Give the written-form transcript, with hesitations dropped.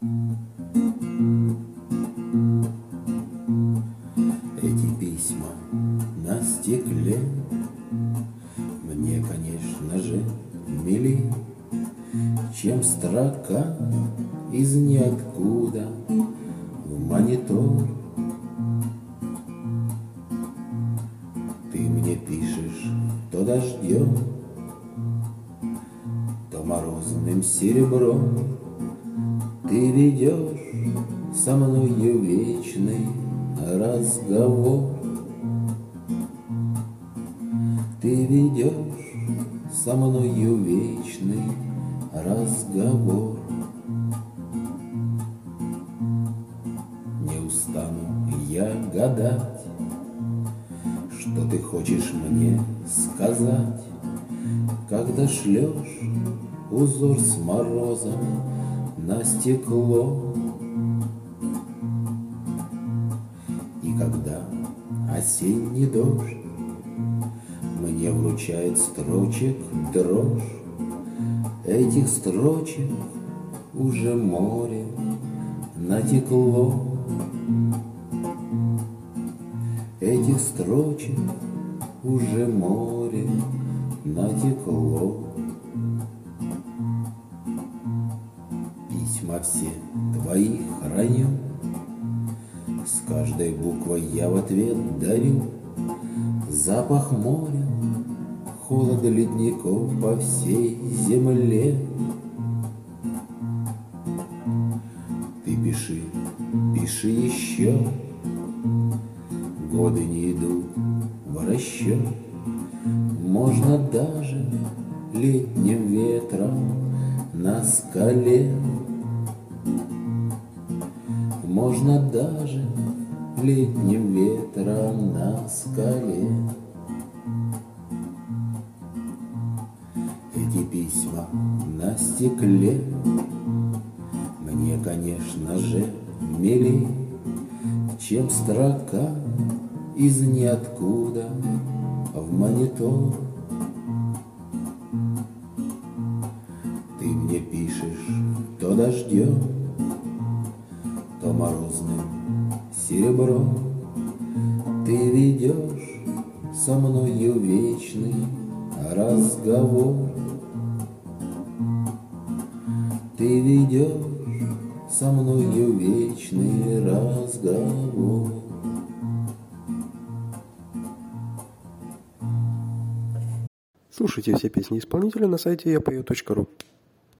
Эти письма на стекле мне, конечно же, милей, чем строка из ниоткуда в монитор. Ты мне пишешь то дождем, то морозным серебром. Ты ведешь со мною вечный разговор. Ты ведешь со мною вечный разговор. Не устану я гадать, что ты хочешь мне сказать, когда шлешь узор с морозом на стекло. И когда осенний дождь мне вручает строчек дрожь, этих строчек уже море натекло. Этих строчек уже море натекло. Письма все твои храню, с каждой буквой я в ответ дарю запах моря, холод ледников по всей земле. Ты пиши, пиши еще, годы не идут в расчет. Можно даже летним ветром на скале. Можно даже летним ветром на скале. Эти письма на стекле мне, конечно же, милей, чем строка из ниоткуда в монитор. Ты мне пишешь то дождем, то морозным серебром. Ты ведешь со мною вечный разговор. Ты ведешь со мною вечный разговор. Слушайте все песни исполнителя на сайте yapeo.ru.